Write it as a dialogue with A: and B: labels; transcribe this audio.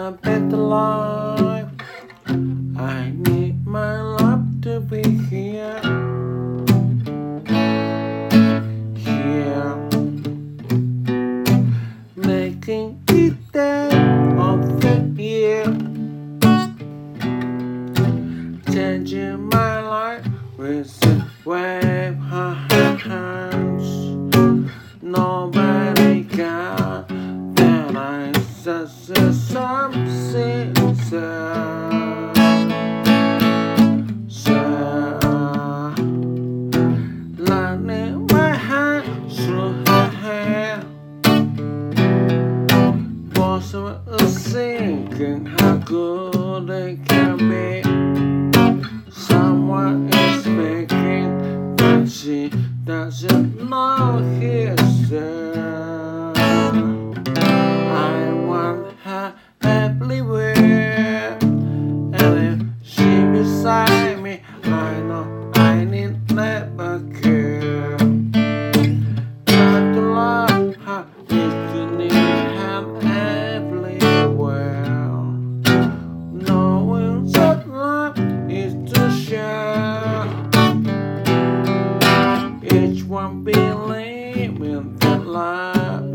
A: a better life. I need my love to be here, here, making it day of the year, changing my life with a wave of hands. Nobody can that I such a something Lightning my hand through her hair, was thinking how good it can be. Someone is speaking, but she doesn't know here.